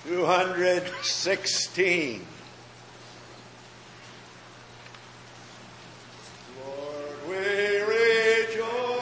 216. Lord, we rejoice.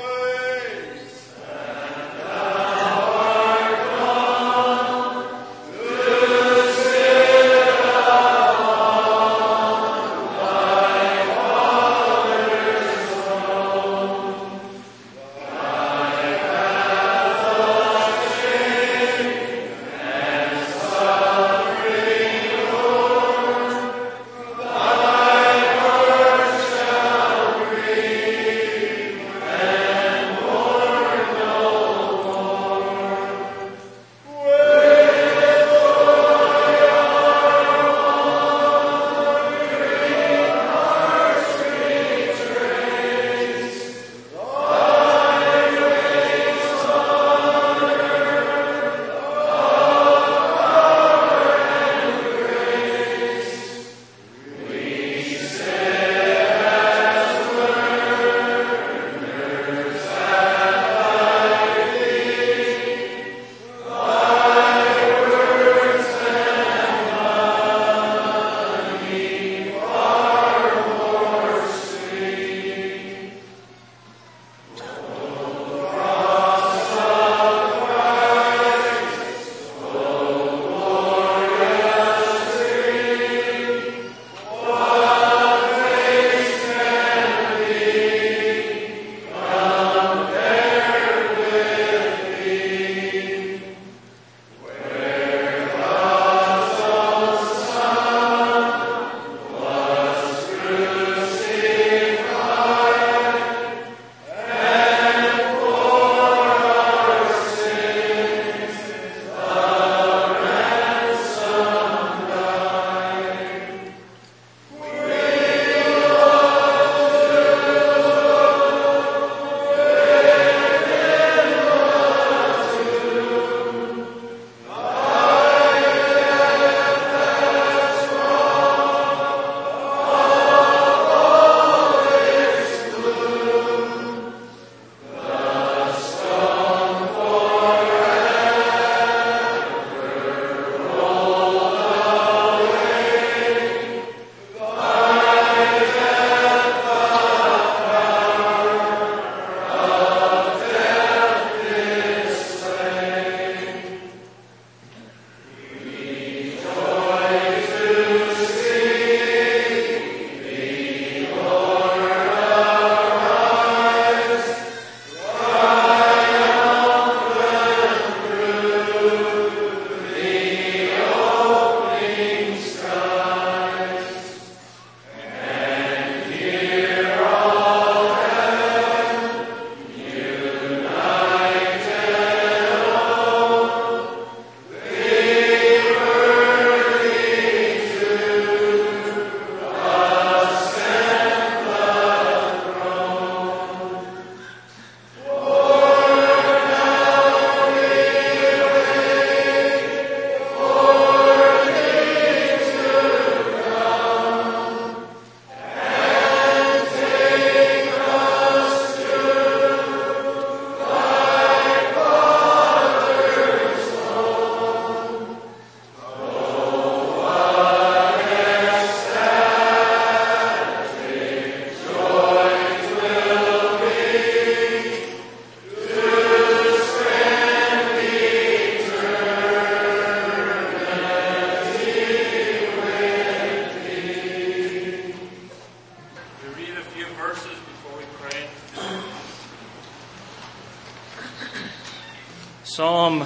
Psalm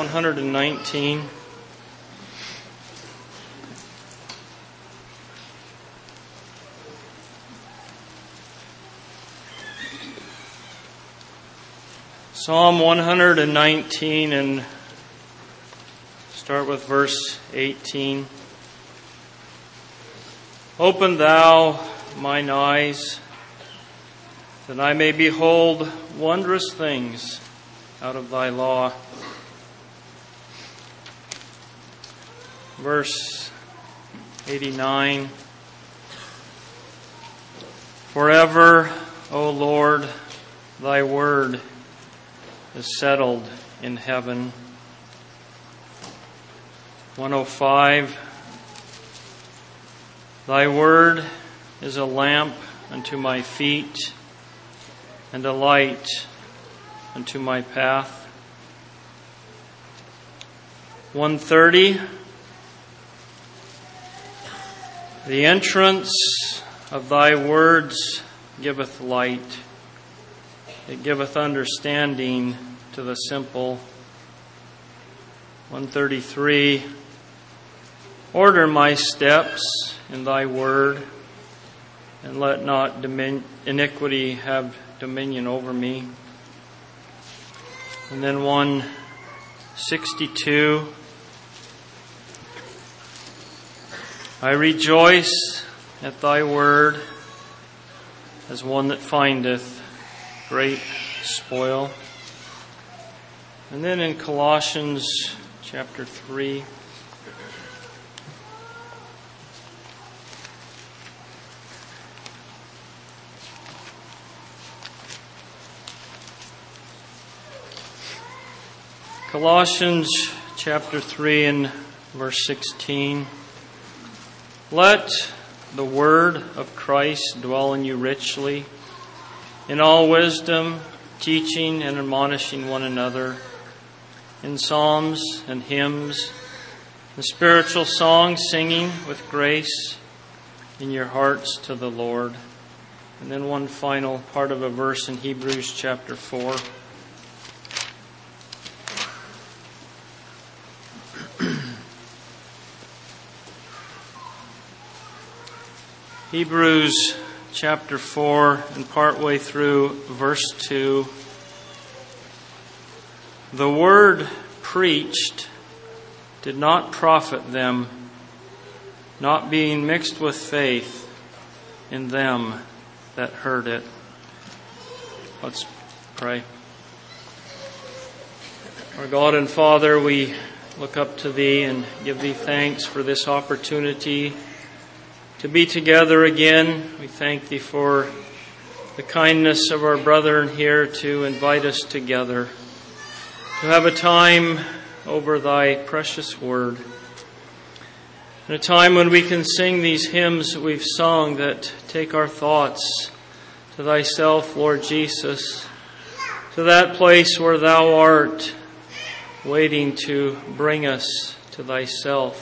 119. Psalm 119, and start with verse 18. Open thou mine eyes, that I may behold wondrous things out of thy law. Verse 89. Forever, O Lord, thy word is settled in heaven. 105. Thy word is a lamp unto my feet and a light unto my path. 130. The entrance of thy words giveth light. It giveth understanding to the simple. 133. Order my steps in thy word, and let not iniquity have dominion over me. And then 162. I rejoice at thy word as one that findeth great spoil. And then in Colossians chapter 3. Colossians chapter 3 and verse 16. Let the word of Christ dwell in you richly, in all wisdom, teaching and admonishing one another, in psalms and hymns, and spiritual songs, singing with grace in your hearts to the Lord. And then one final part of a verse in Hebrews chapter 4. Hebrews chapter 4 and partway through verse 2. The word preached did not profit them, not being mixed with faith in them that heard it. Let's pray. Our God and Father, we look up to Thee and give Thee thanks for this opportunity to be together again. We thank Thee for the kindness of our brethren here to invite us together, to have a time over Thy precious word. In a time when we can sing these hymns that we've sung that take our thoughts to Thyself, Lord Jesus, to that place where Thou art, waiting to bring us to Thyself.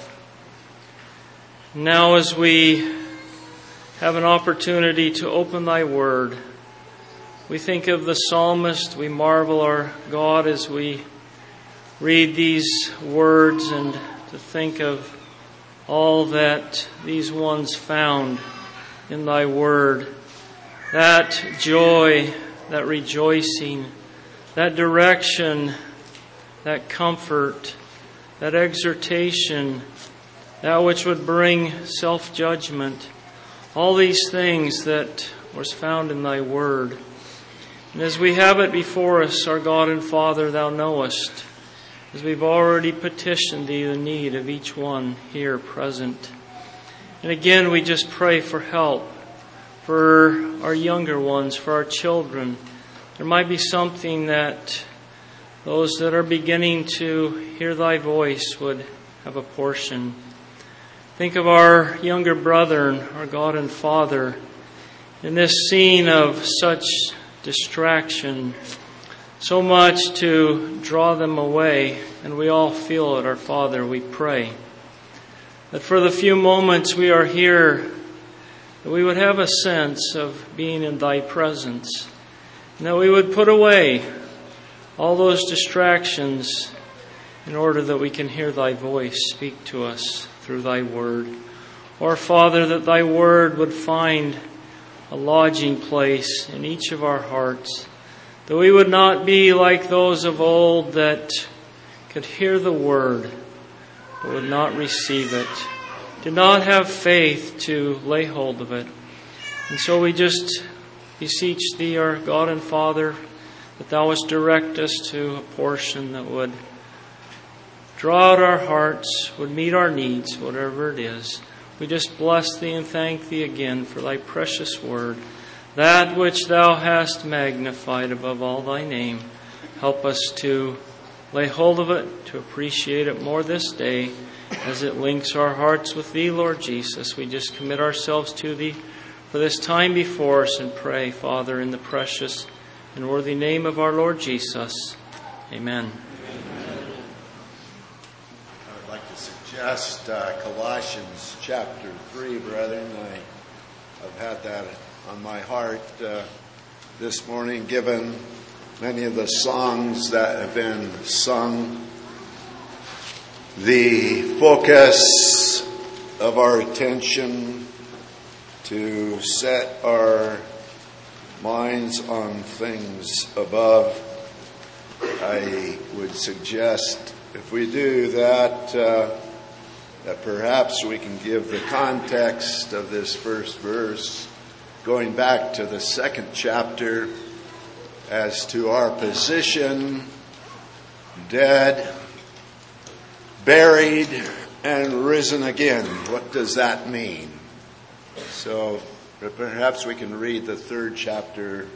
Now as we have an opportunity to open Thy word, we think of the psalmist, we marvel our God as we read these words, and to think of all that these ones found in Thy word. That joy, that rejoicing, that direction, that comfort, that exhortation, that which would bring self-judgment, all these things that was found in Thy word. And as we have it before us, our God and Father, Thou knowest, as we've already petitioned Thee the need of each one here present. And again, we just pray for help for our younger ones, for our children. There might be something that those that are beginning to hear Thy voice would have a portion. Think of our younger brethren, our God and Father, in this scene of such distraction, so much to draw them away, and we all feel it, our Father. We pray that for the few moments we are here, that we would have a sense of being in Thy presence, and that we would put away all those distractions in order that we can hear Thy voice speak to us through Thy word. Or, Father, that Thy word would find a lodging place in each of our hearts, that we would not be like those of old that could hear the word but would not receive it, did not have faith to lay hold of it. And so we just beseech Thee, our God and Father, that Thou wouldst direct us to a portion that would draw out our hearts, would meet our needs, whatever it is. We just bless Thee and thank Thee again for Thy precious word, that which Thou hast magnified above all Thy name. Help us to lay hold of it, to appreciate it more this day. as it links our hearts with Thee, Lord Jesus. We just commit ourselves to Thee for this time before us and pray, Father, in the precious and worthy name of our Lord Jesus. Amen. I would like to suggest Colossians chapter 3, brethren. I've had that on my heart this morning, given many of the songs that have been sung. The focus of our attention to set our minds on things above. I would suggest, if we do that, that perhaps we can give the context of this first verse, going back to the second chapter, as to our position, dead, buried, and risen again. What does that mean? So perhaps we can read the third chapter.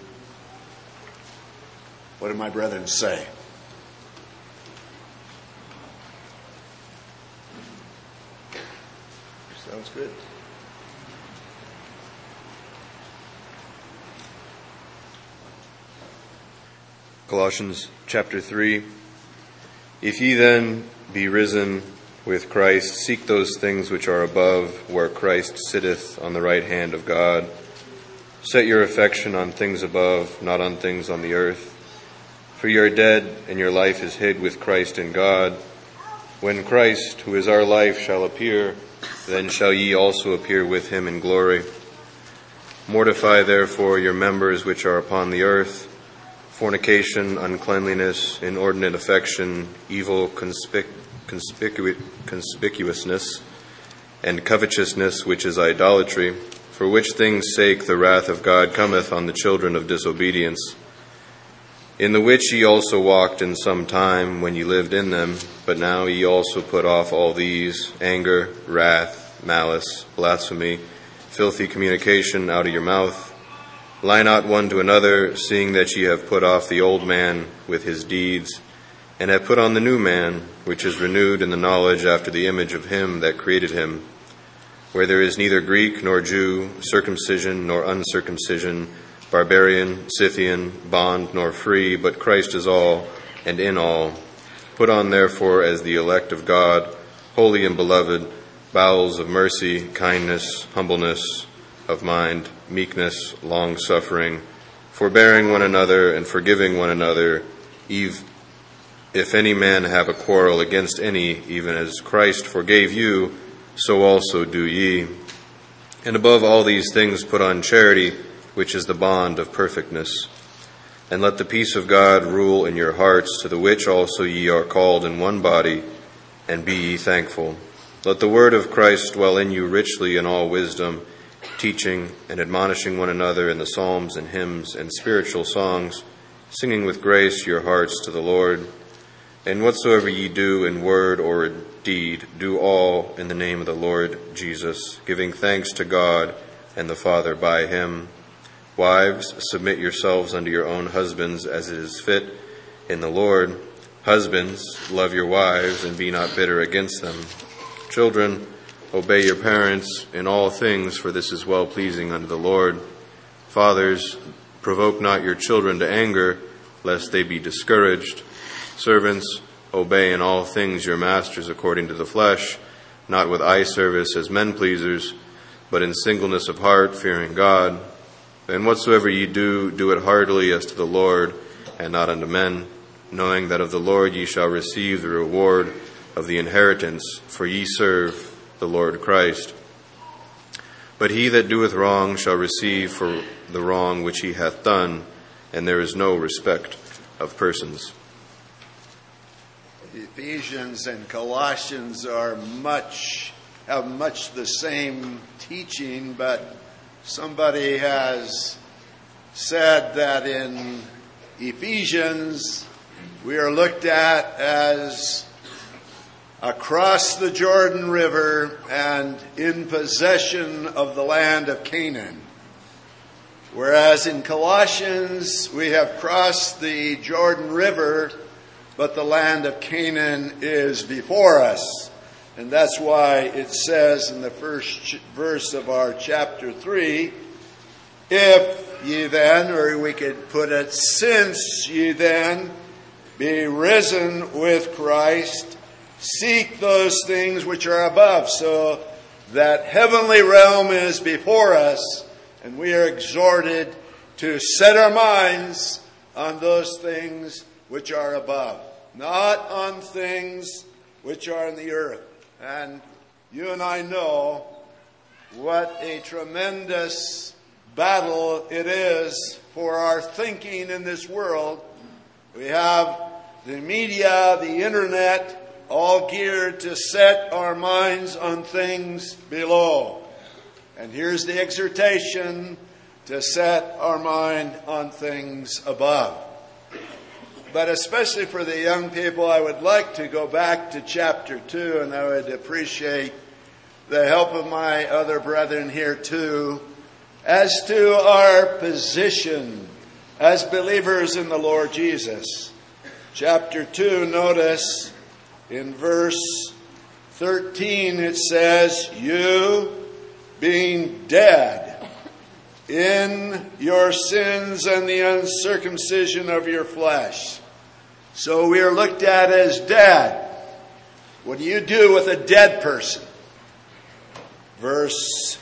What do my brethren say? Sounds good. Colossians chapter 3. If ye then be risen with Christ, seek those things which are above, where Christ sitteth on the right hand of God. Set your affection on things above, not on things on the earth. For ye are dead, and your life is hid with Christ in God. When Christ, who is our life, shall appear, then shall ye also appear with him in glory. Mortify therefore your members which are upon the earth, fornication, uncleanliness, inordinate affection, evil conspicuousness, and covetousness, which is idolatry, for which things' sake the wrath of God cometh on the children of disobedience, in the which ye also walked in some time when ye lived in them, but now ye also put off all these: anger, wrath, malice, blasphemy, filthy communication out of your mouth. Lie not one to another, seeing that ye have put off the old man with his deeds, and have put on the new man, which is renewed in the knowledge after the image of him that created him, where there is neither Greek nor Jew, circumcision nor uncircumcision, barbarian, Scythian, bond nor free, but Christ is all, and in all. Put on therefore as the elect of God, holy and beloved, bowels of mercy, kindness, humbleness of mind, meekness, long-suffering, forbearing one another and forgiving one another, if any man have a quarrel against any, even as Christ forgave you, so also do ye. And above all these things put on charity, which is the bond of perfectness. And let the peace of God rule in your hearts, to the which also ye are called in one body, and be ye thankful. Let the word of Christ dwell in you richly in all wisdom, teaching and admonishing one another in the psalms and hymns and spiritual songs, singing with grace your hearts to the Lord. And whatsoever ye do in word or deed, do all in the name of the Lord Jesus, giving thanks to God and the Father by him. Wives, submit yourselves unto your own husbands, as it is fit in the Lord. Husbands, love your wives, and be not bitter against them. Children, obey your parents in all things, for this is well-pleasing unto the Lord. Fathers, provoke not your children to anger, lest they be discouraged. Servants, obey in all things your masters according to the flesh, not with eye service as men pleasers, but in singleness of heart, fearing God. And whatsoever ye do, do it heartily as to the Lord, and not unto men, knowing that of the Lord ye shall receive the reward of the inheritance, for ye serve the Lord Christ. But he that doeth wrong shall receive for the wrong which he hath done, and there is no respect of persons. Ephesians and Colossians have much the same teaching, but somebody has said that in Ephesians we are looked at as across the Jordan River and in possession of the land of Canaan. Whereas in Colossians, we have crossed the Jordan River, but the land of Canaan is before us. And that's why it says in the first verse of our chapter 3, if ye then, or we could put it, since ye then be risen with Christ, seek those things which are above. So that heavenly realm is before us, and we are exhorted to set our minds on those things which are above, not on things which are in the earth. And you and I know what a tremendous battle it is for our thinking in this world. We have the media, the internet, all geared to set our minds on things below. And here's the exhortation to set our mind on things above. But especially for the young people, I would like to go back to chapter 2, and I would appreciate the help of my other brethren here too, as to our position as believers in the Lord Jesus. Chapter 2, notice in verse 13 it says, you being dead in your sins and the uncircumcision of your flesh. So we are looked at as dead. What do you do with a dead person? Verse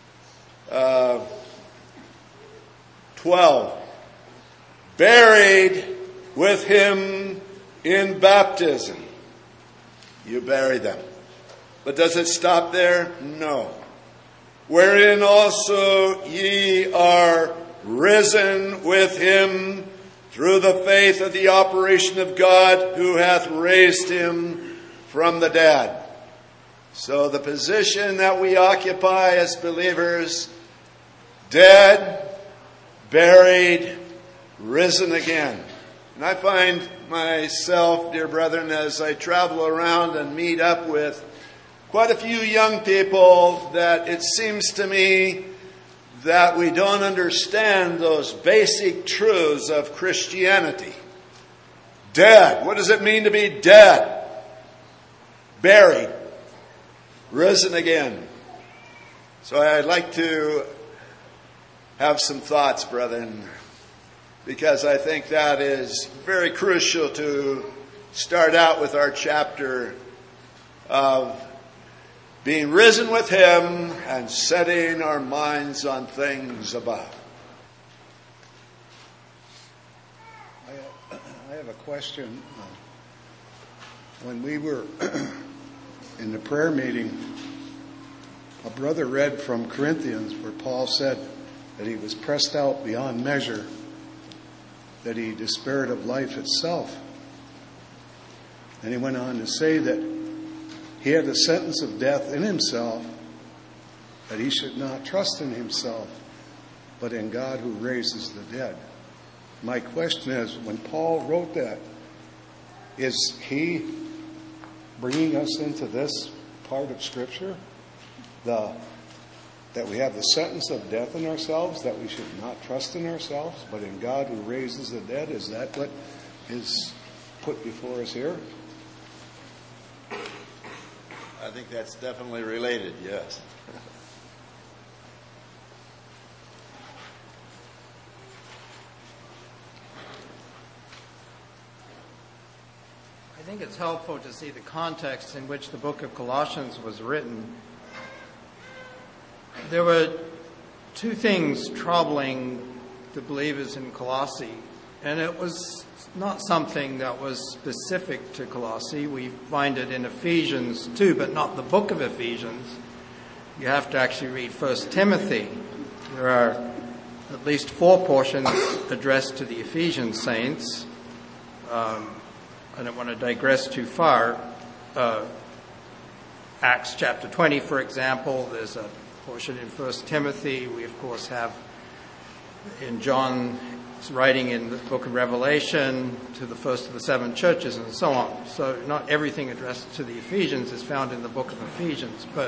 12. Buried with him in baptism. You bury them. But does it stop there? No. Wherein also ye are risen with him through the faith of the operation of God, who hath raised him from the dead. So the position that we occupy as believers, dead, buried, risen again. And I find myself, dear brethren, as I travel around and meet up with quite a few young people, that it seems to me that we don't understand those basic truths of Christianity. Dead. What does it mean to be dead? Buried. Risen again. So I'd like to have some thoughts, brethren, because I think that is very crucial to start out with our chapter of being risen with him and setting our minds on things above. I have a question. When we were in the prayer meeting, a brother read from Corinthians where Paul said that he was pressed out beyond measure, that he despaired of life itself. And he went on to say that he had the sentence of death in himself, that he should not trust in himself, but in God who raises the dead. My question is, when Paul wrote that, is he bringing us into this part of Scripture? That we have the sentence of death in ourselves, that we should not trust in ourselves, but in God who raises the dead? Is that what is put before us here? I think that's definitely related, yes. I think it's helpful to see the context in which the book of Colossians was written. There were two things troubling the believers in Colossae, and it was not something that was specific to Colossae. We find it in Ephesians too, but not the book of Ephesians. You have to actually read 1 Timothy. There are at least 4 portions addressed to the Ephesian saints. I don't want to digress too far. Acts chapter 20, for example, there's a portion in 1 Timothy. We, of course, have in John's writing in the book of Revelation to the first of the 7 churches and so on. So not everything addressed to the Ephesians is found in the book of Ephesians. But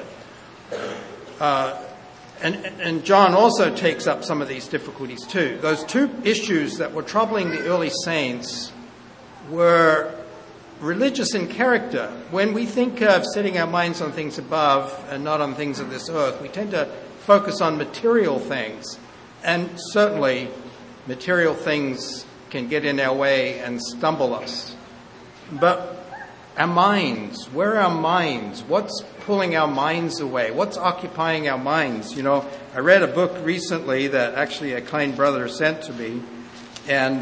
and John also takes up some of these difficulties too. Those 2 issues that were troubling the early saints were religious in character. When we think of setting our minds on things above and not on things of this earth, we tend to focus on material things. And certainly, material things can get in our way and stumble us. But our minds, where are our minds? What's pulling our minds away? What's occupying our minds? You know, I read a book recently that actually a kind brother sent to me, and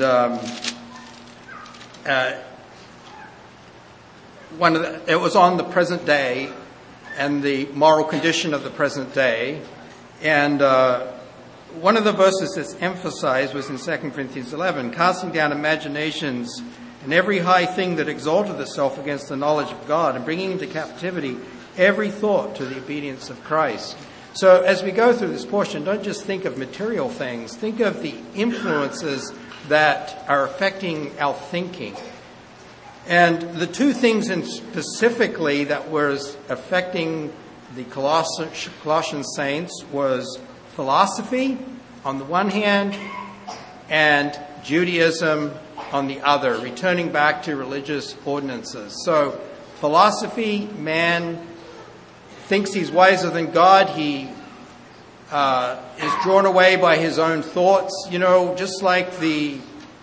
it was on the present day and the moral condition of the present day. And one of the verses that's emphasized was in 2 Corinthians 11, casting down imaginations and every high thing that exalteth itself against the knowledge of God, and bringing into captivity every thought to the obedience of Christ. So as we go through this portion, don't just think of material things. Think of the influences that are affecting our thinking. And the two things specifically that was affecting the Colossian saints was philosophy on the one hand and Judaism on the other, returning back to religious ordinances. So philosophy, man thinks he's wiser than God. He is drawn away by his own thoughts. You know, just like the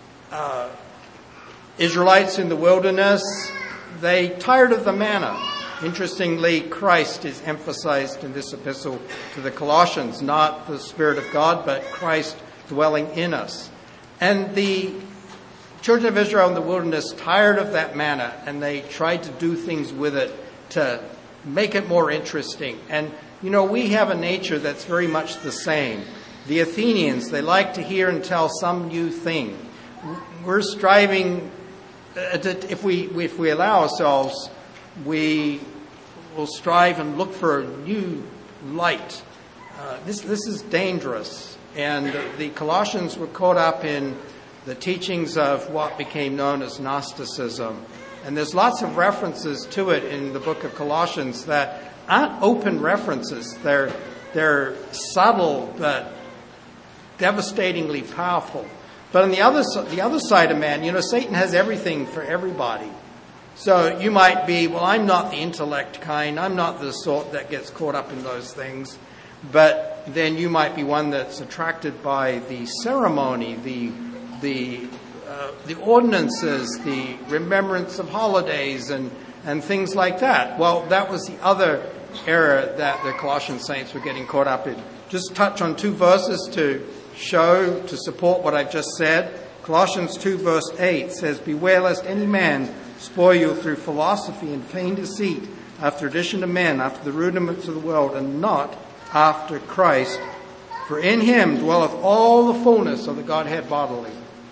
Israelites in the wilderness, they tired of the manna. Interestingly, Christ is emphasized in this epistle to the Colossians, not the Spirit of God, but Christ dwelling in us. And the children of Israel in the wilderness tired of that manna, and they tried to do things with it to make it more interesting. And, you know, we have a nature that's very much the same. The Athenians, they like to hear and tell some new thing. We're striving, if we allow ourselves, we will strive and look for a new light. This is dangerous. And the Colossians were caught up in the teachings of what became known as Gnosticism. And there's lots of references to it in the book of Colossians that aren't open references. They're subtle but devastatingly powerful. But on the other side of man, you know, Satan has everything for everybody. So you might be, well, I'm not the intellect kind. I'm not the sort that gets caught up in those things. But then you might be one that's attracted by the ceremony, the ordinances, the remembrance of holidays and things like that. Well, that was the other error that the Colossian saints were getting caught up in. Just touch on two verses to support what I've just said. Colossians 2 verse 8 says, beware lest any man spoil you through philosophy and vain deceit, after tradition of men, after the rudiments of the world, and not after Christ. For in him dwelleth all the fullness of the Godhead bodily.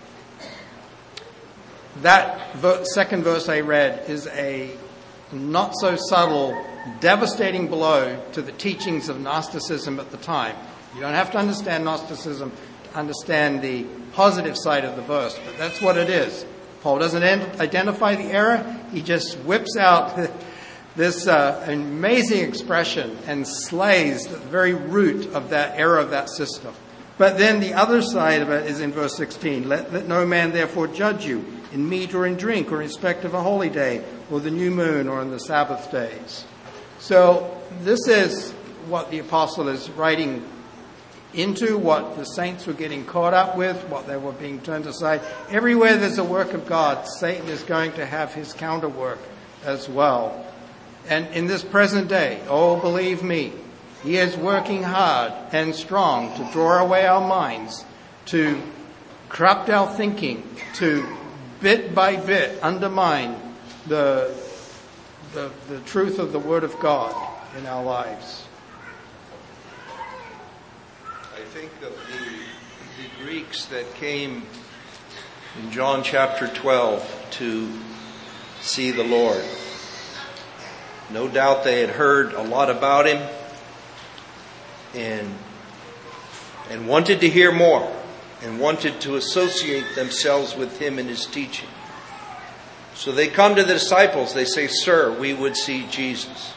That second verse I read is a not so subtle, devastating blow to the teachings of Gnosticism at the time. You don't have to understand Gnosticism to understand the positive side of the verse, but that's what it is. Paul doesn't identify the error. He just whips out this amazing expression and slays the very root of that error of that system. But then the other side of it is in verse 16. Let no man therefore judge you in meat or in drink or in respect of a holy day or the new moon or on the Sabbath days. So this is what the apostle is writing into, what the saints were getting caught up with, what they were being turned aside. Everywhere there's a work of God, Satan is going to have his counterwork as well. And in this present day, oh, believe me, he is working hard and strong to draw away our minds, to corrupt our thinking, to bit by bit undermine the truth of the Word of God in our lives. I think of the Greeks that came in John chapter 12 to see the Lord. No doubt they had heard a lot about him and wanted to hear more and wanted to associate themselves with him and his teaching. So they come to the disciples. They say, "Sir, we would see Jesus."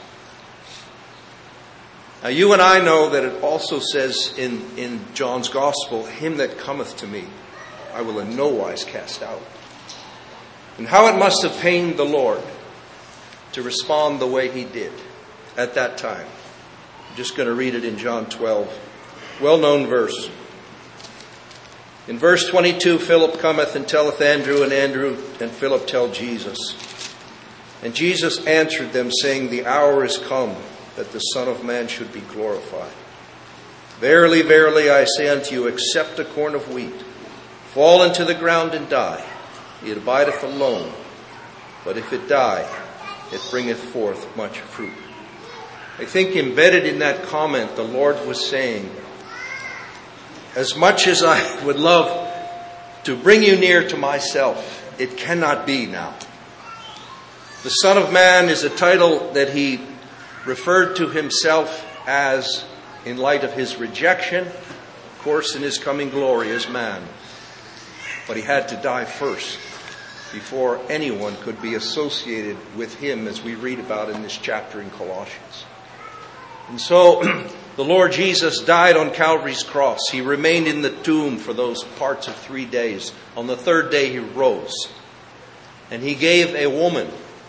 Now you and I know that it also says in John's Gospel, "Him that cometh to me, I will in no wise cast out." And how it must have pained the Lord to respond the way he did at that time. I'm just going to read it in John 12. Well-known verse. In verse 22, Philip cometh and telleth Andrew, and Andrew and Philip tell Jesus. And Jesus answered them, saying, The hour is come that the Son of Man should be glorified. Verily, verily, I say unto you, except a corn of wheat fall into the ground and die, it abideth alone. But if it die, it bringeth forth much fruit. I think embedded in that comment, the Lord was saying, as much as I would love to bring you near to myself, it cannot be now. The Son of Man is a title that he referred to himself as in light of his rejection, of course, in his coming glory as man. But he had to die first before anyone could be associated with him, as we read about in this chapter in Colossians. And so the Lord Jesus died on Calvary's cross. He remained in the tomb for those parts of 3 days. On the third day he rose. And he gave a woman,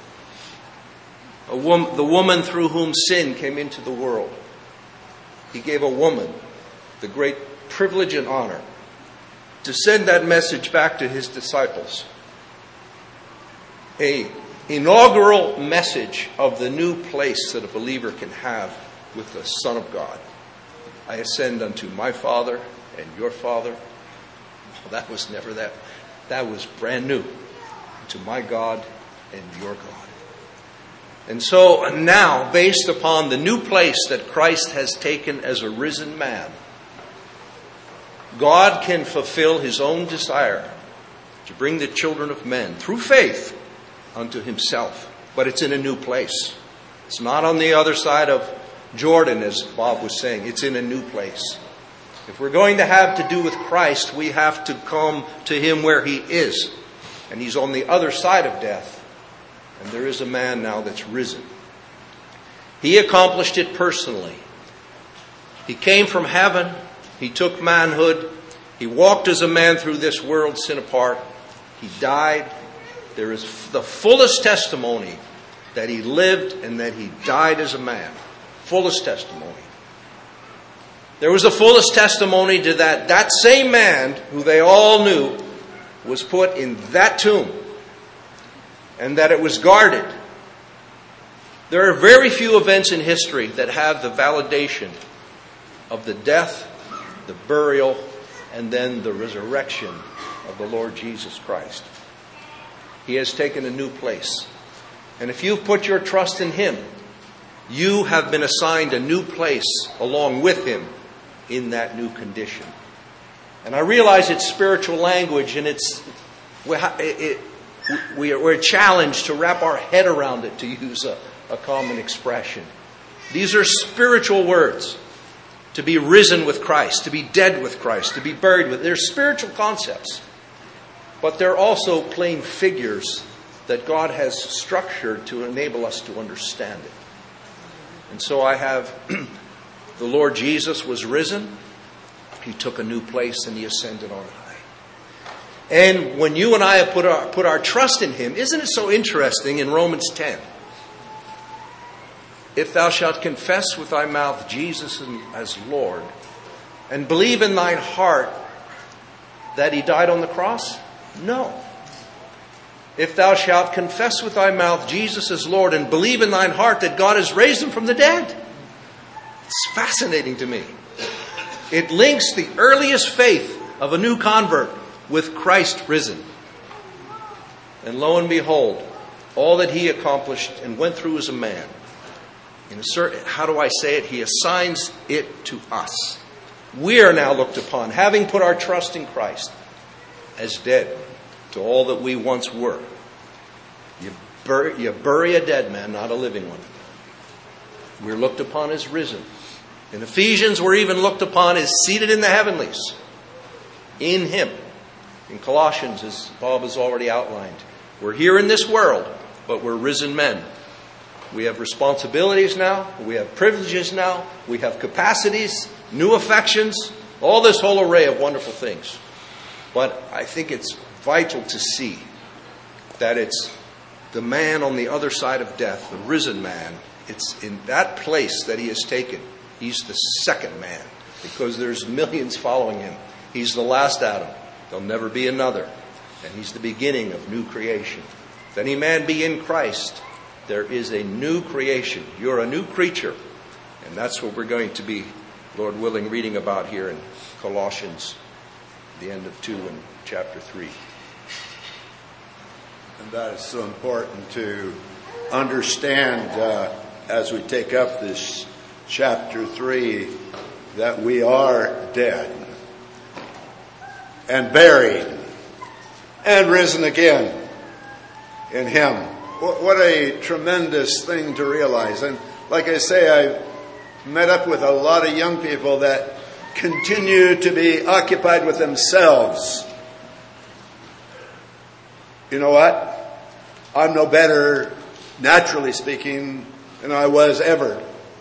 the woman through whom sin came into the world. He gave a woman the great privilege and honor to send that message back to his disciples. An inaugural message of the new place that a believer can have with the Son of God. I ascend unto my Father and your Father. Well, that was never that. That was brand new. To my God and your God. And so now, based upon the new place that Christ has taken as a risen man, God can fulfill his own desire to bring the children of men through faith unto himself. But it's in a new place. It's not on the other side of Jordan, as Bob was saying. It's in a new place. If we're going to have to do with Christ, we have to come to him where he is. And he's on the other side of death. And there is a man now that's risen. He accomplished it personally. He came from heaven. He took manhood. He walked as a man through this world, sin apart. He died. There is the fullest testimony that he lived and that he died as a man. Fullest testimony. There was the fullest testimony to that same man who they all knew was put in that tomb and that it was guarded. There are very few events in history that have the validation of the death, the burial, and then the resurrection of the Lord Jesus Christ. He has taken a new place. And if you've put your trust in him, you have been assigned a new place along with him in that new condition. And I realize it's spiritual language, and we're challenged to wrap our head around it, to use a common expression. These are spiritual words. To be risen with Christ, to be dead with Christ, to be buried with. They're spiritual concepts. But they're also plain figures that God has structured to enable us to understand it. And so I have the Lord Jesus was risen. He took a new place and he ascended on high. And when you and I have put our trust in him, isn't it so interesting in Romans 10? If thou shalt confess with thy mouth Jesus as Lord, and believe in thine heart that he died on the cross? No. If thou shalt confess with thy mouth Jesus as Lord, and believe in thine heart that God has raised him from the dead. It's fascinating to me. It links the earliest faith of a new convert with Christ risen. And lo and behold, all that he accomplished and went through as a man, how do I say it? He assigns it to us. We are now looked upon, having put our trust in Christ, as dead to all that we once were. You bury a dead man, not a living one. We're looked upon as risen. In Ephesians, we're even looked upon as seated in the heavenlies. In him. In Colossians, as Bob has already outlined, we're here in this world, but we're risen men. We have responsibilities now. We have privileges now. We have capacities, new affections, all this whole array of wonderful things. But I think it's vital to see that it's the man on the other side of death, the risen man. It's in that place that he is taken. He's the second man because there's millions following him. He's the last Adam. There'll never be another. And he's the beginning of new creation. If any man be in Christ, there is a new creation. You're a new creature. And that's what we're going to be, Lord willing, reading about here in Colossians, the end of 2 and chapter 3. And that is so important to understand as we take up this chapter 3, that we are dead and buried and risen again in Him. What a tremendous thing to realize. And like I say, I met up with a lot of young people that continue to be occupied with themselves. You know what? I'm no better, naturally speaking, than I was ever.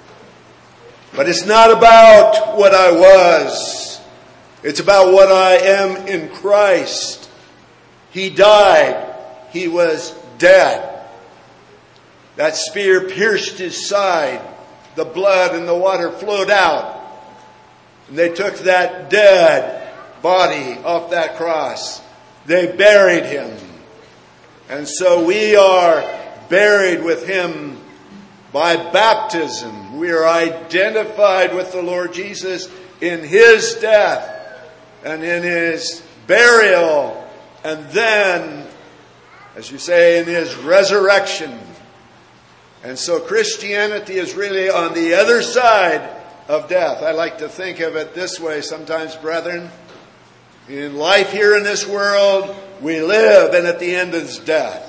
But it's not about what I was. It's about what I am in Christ. He died. He was dead. That spear pierced his side. The blood and the water flowed out. And they took that dead body off that cross. They buried him. And so we are buried with him by baptism. We are identified with the Lord Jesus in his death and in his burial, and then, as you say, in his resurrection. And so Christianity is really on the other side of death. I like to think of it this way sometimes, brethren. In life here in this world, we live, and at the end is death.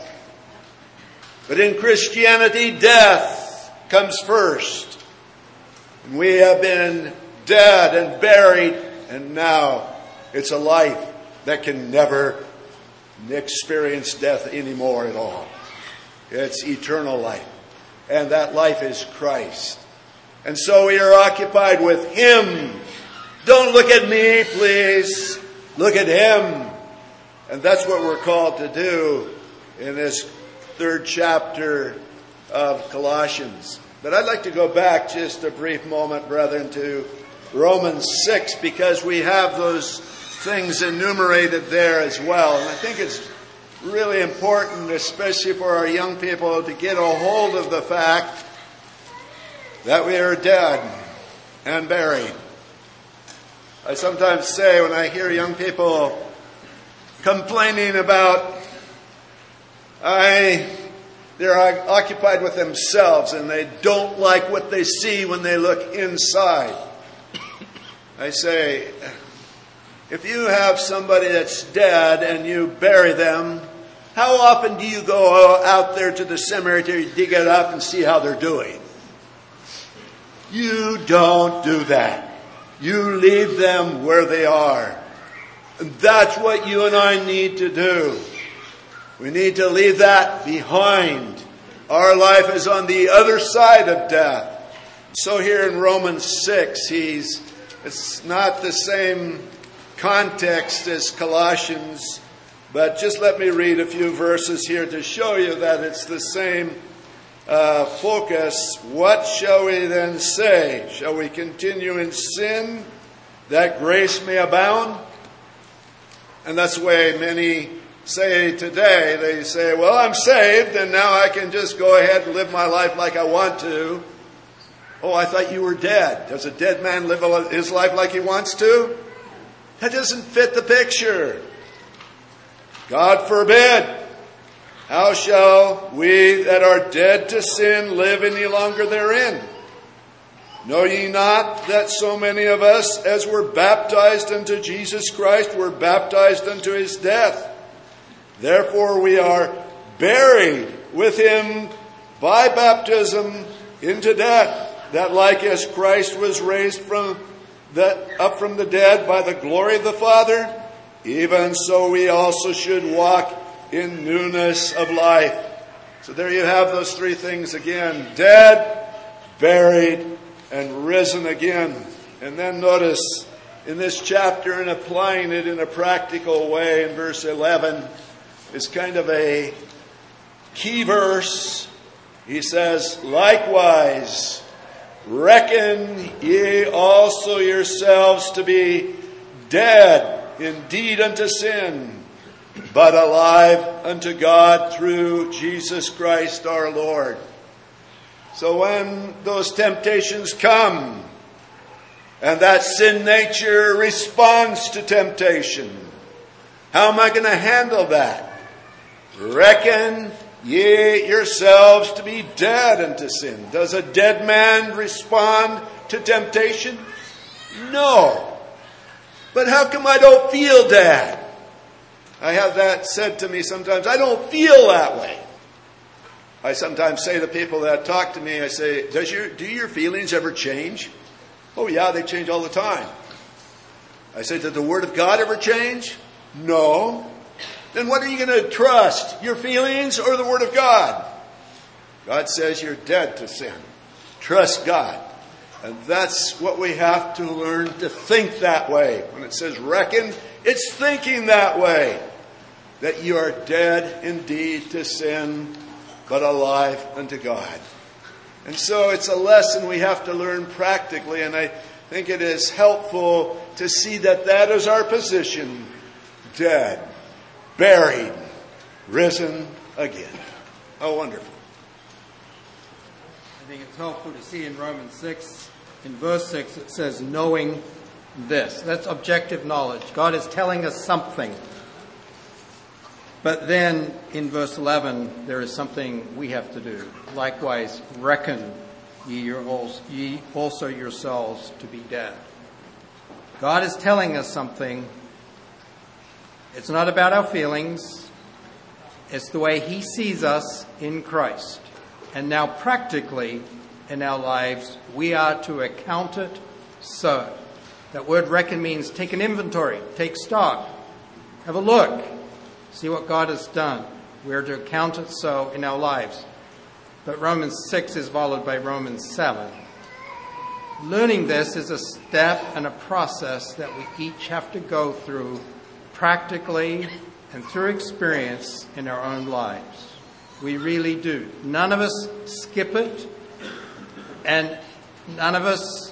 But in Christianity, death comes first. And we have been dead and buried, and now it's a life that can never experience death anymore at all. It's eternal life. And that life is Christ. And so we are occupied with him. Don't look at me, please. Look at him. And that's what we're called to do in this 3rd chapter of Colossians. But I'd like to go back just a brief moment, brethren, to Romans 6, because we have those things enumerated there as well. And I think it's really important, especially for our young people, to get a hold of the fact that we are dead and buried. I sometimes say when I hear young people complaining about they're occupied with themselves and they don't like what they see when they look inside. I say, if you have somebody that's dead and you bury them, how often do you go out there to the cemetery to dig it up and see how they're doing? You don't do that. You leave them where they are. And that's what you and I need to do. We need to leave that behind. Our life is on the other side of death. So here in Romans 6, it's not the same context as Colossians, but just let me read a few verses here to show you that it's the same focus. What shall we then say? Shall we continue in sin that grace may abound? And that's the way many say today. They say, well, I'm saved and now I can just go ahead and live my life like I want to. Oh, I thought you were dead. Does a dead man live his life like he wants to? That doesn't fit the picture. God forbid. How shall we that are dead to sin live any longer therein? Know ye not that so many of us as were baptized unto Jesus Christ were baptized unto his death? Therefore we are buried with him by baptism into death, that like as Christ was raised up from the dead by the glory of the Father, even so we also should walk in newness of life. So there you have those three things again: dead, buried, and risen again. And then notice in this chapter, and applying it in a practical way in verse 11, is kind of a key verse. He says, likewise, reckon ye also yourselves to be dead indeed unto sin, but alive unto God through Jesus Christ our Lord. So when those temptations come, and that sin nature responds to temptation, how am I going to handle that? Reckon ye yourselves to be dead unto sin. Does a dead man respond to temptation? No. But how come I don't feel dead? I have that said to me sometimes. I don't feel that way. I sometimes say to people that talk to me, I say, do your feelings ever change? Oh yeah, they change all the time. I say, did the Word of God ever change? No. Then what are you going to trust? Your feelings or the Word of God? God says you're dead to sin. Trust God. And that's what we have to learn, to think that way. When it says reckon, it's thinking that way. That you are dead indeed to sin, but alive unto God. And so it's a lesson we have to learn practically, and I think it is helpful to see that that is our position. Dead, buried, risen again. How wonderful. I think it's helpful to see in Romans 6, in verse 6, it says, knowing this. That's objective knowledge. God is telling us something. But then in verse 11, there is something we have to do. Likewise, reckon ye also yourselves to be dead. God is telling us something. It's not about our feelings. It's the way He sees us in Christ. And now practically in our lives, we are to account it so. That word reckon means take an inventory, take stock, have a look, see what God has done. We are to account it so in our lives. But Romans 6 is followed by Romans 7. Learning this is a step and a process that we each have to go through practically and through experience in our own lives. We really do. None of us skip it, and none of us,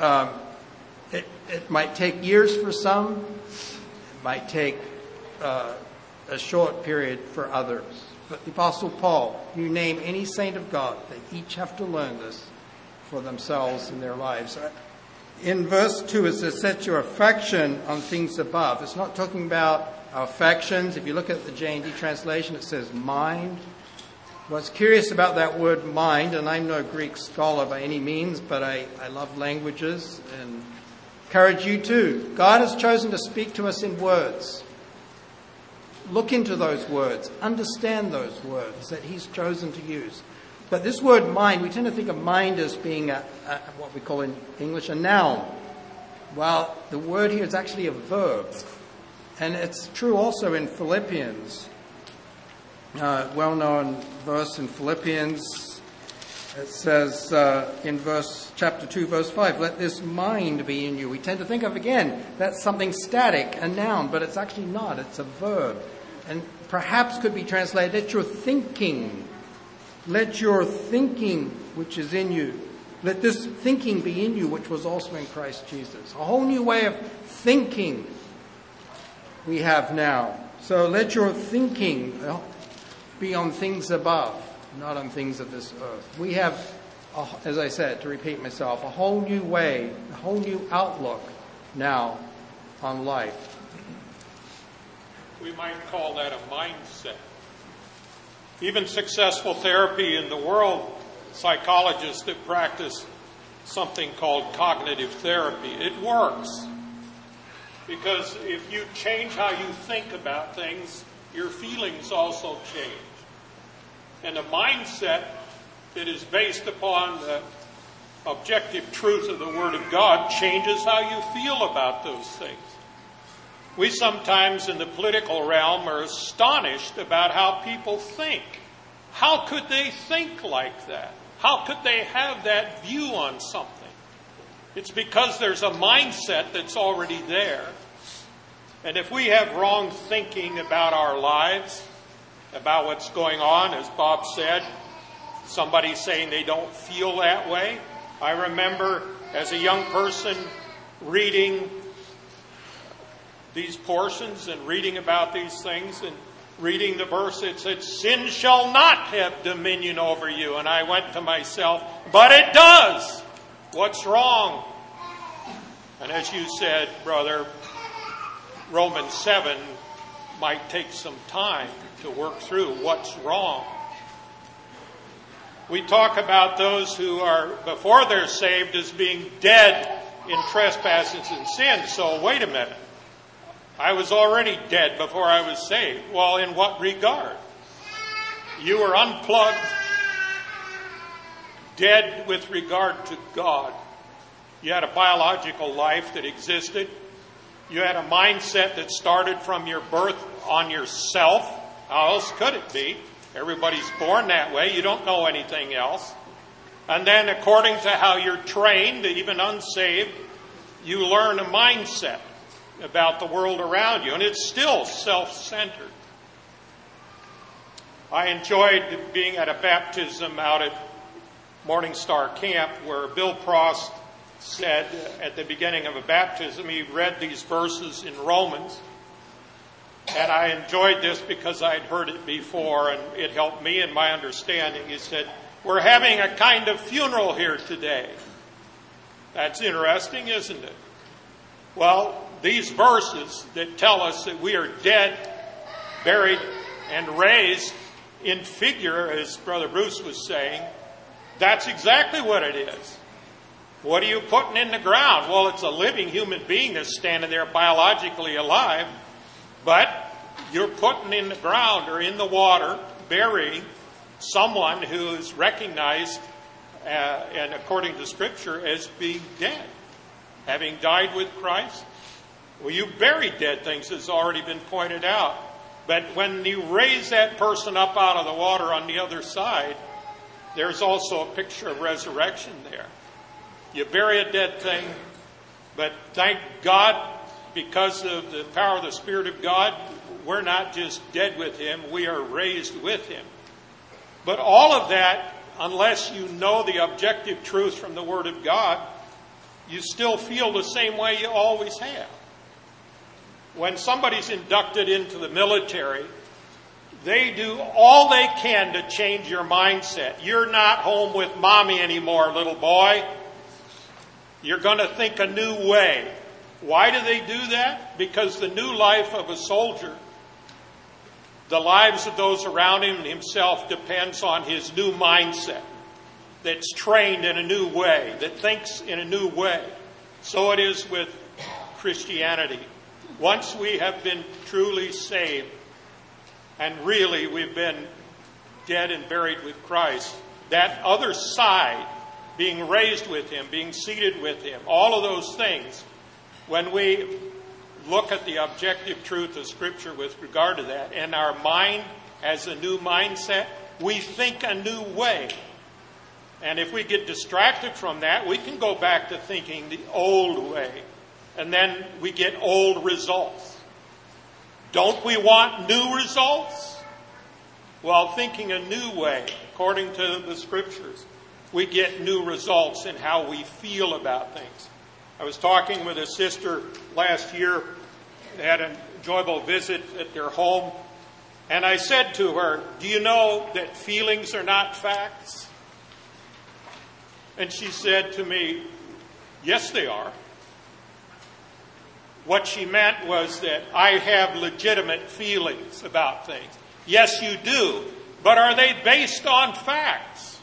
it might take years for some, it might take a short period for others. But the Apostle Paul, you name any saint of God, they each have to learn this for themselves in their lives. In verse 2, it says, set your affection on things above. It's not talking about our affections. If you look at the J&D translation, it says mind. What's curious about that word mind, and I'm no Greek scholar by any means, but I love languages and encourage you too. God has chosen to speak to us in words. Look into those words. Understand those words that He's chosen to use. But this word mind, we tend to think of mind as being what we call in English a noun. Well, the word here is actually a verb. And it's true also in Philippians. Well-known verse in Philippians. It says in chapter 2, verse 5, let this mind be in you. We tend to think of, again, that's something static, a noun, but it's actually not. It's a verb. And perhaps could be translated, let your thinking which is in you, let this thinking be in you which was also in Christ Jesus. A whole new way of thinking we have now. So let your thinking be on things above, not on things of this earth. We have, as I said, to repeat myself, a whole new way, a whole new outlook now on life. We might call that a mindset. Even successful therapy in the world, psychologists that practice something called cognitive therapy, it works. Because if you change how you think about things, your feelings also change. And a mindset that is based upon the objective truth of the Word of God changes how you feel about those things. We sometimes in the political realm are astonished about how people think. How could they think like that? How could they have that view on something? It's because there's a mindset that's already there. And if we have wrong thinking about our lives, about what's going on, as Bob said. Somebody saying they don't feel that way. I remember as a young person reading these portions and reading about these things and reading the verse that said, sin shall not have dominion over you. And I went to myself, but it does. What's wrong? And as you said, brother, Romans 7 might take some time to work through what's wrong. We talk about those who are, before they're saved, as being dead in trespasses and sins. So wait a minute. I was already dead before I was saved. Well, in what regard? You were unplugged, dead with regard to God. You had a biological life that existed. You had a mindset that started from your birth on yourself. How else could it be? Everybody's born that way. You don't know anything else. And then according to how you're trained, even unsaved, you learn a mindset about the world around you. And it's still self-centered. I enjoyed being at a baptism out at Morning Star Camp where Bill Prost said at the beginning of a baptism, he read these verses in Romans. And I enjoyed this because I'd heard it before and it helped me in my understanding. He said, we're having a kind of funeral here today. That's interesting, isn't it? Well, these verses that tell us that we are dead, buried, and raised in figure, as Brother Bruce was saying, that's exactly what it is. What are you putting in the ground? Well, it's a living human being that's standing there biologically alive. But you're putting in the ground or in the water, burying someone who is recognized, and according to Scripture, as being dead, having died with Christ. Well, you bury dead things, as already been pointed out. But when you raise that person up out of the water on the other side, there's also a picture of resurrection there. You bury a dead thing, but thank God, because of the power of the Spirit of God, we're not just dead with Him, we are raised with Him. But all of that, unless you know the objective truth from the Word of God, you still feel the same way you always have. When somebody's inducted into the military, they do all they can to change your mindset. You're not home with mommy anymore, little boy. You're going to think a new way. Why do they do that? Because the new life of a soldier, the lives of those around him and himself, depends on his new mindset that's trained in a new way, that thinks in a new way. So it is with Christianity. Once we have been truly saved, and really we've been dead and buried with Christ, that other side, being raised with Him, being seated with Him, all of those things, when we look at the objective truth of Scripture with regard to that, and our mind has a new mindset, we think a new way. And if we get distracted from that, we can go back to thinking the old way. And then we get old results. Don't we want new results? Well, thinking a new way, according to the Scriptures, we get new results in how we feel about things. I was talking with a sister last year, had an enjoyable visit at their home, and I said to her, do you know that feelings are not facts? And she said to me, yes, they are. What she meant was that I have legitimate feelings about things. Yes, you do, but are they based on facts?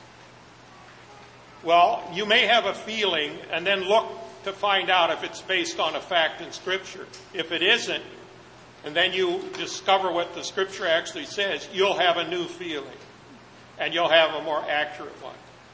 Well, you may have a feeling and then look to find out if it's based on a fact in Scripture. If it isn't, and then you discover what the Scripture actually says, you'll have a new feeling, and you'll have a more accurate one.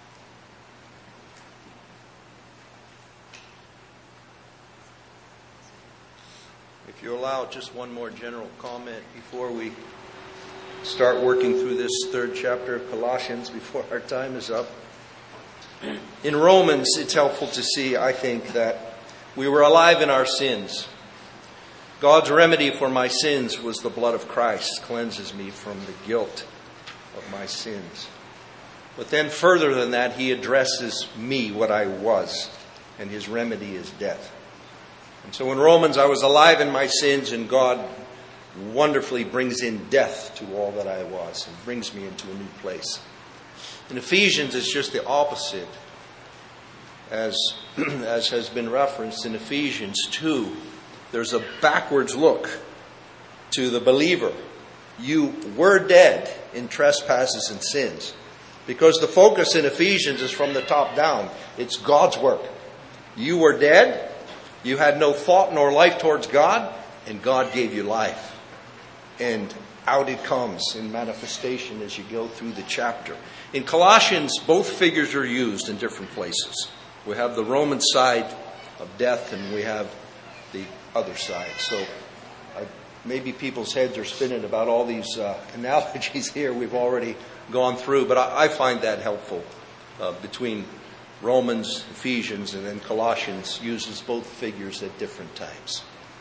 If you allow just one more general comment before we start working through this third chapter of Colossians before our time is up. In Romans, it's helpful to see, I think, that we were alive in our sins. God's remedy for my sins was the blood of Christ, cleanses me from the guilt of my sins. But then further than that, he addresses me, what I was, and his remedy is death. And so in Romans, I was alive in my sins, and God wonderfully brings in death to all that I was and brings me into a new place. In Ephesians, it's just the opposite. As has been referenced in Ephesians 2, there's a backwards look to the believer. You were dead in trespasses and sins. Because the focus in Ephesians is from the top down. It's God's work. You were dead. You had no thought nor life towards God. And God gave you life. And out it comes in manifestation as you go through the chapter. In Colossians, both figures are used in different places. We have the Roman side of death and we have the other side. So maybe people's heads are spinning about all these analogies here we've already gone through. But I find that helpful. Between Romans, Ephesians, and then Colossians uses both figures at different times.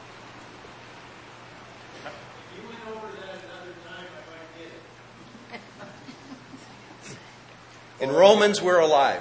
In Romans, we're alive.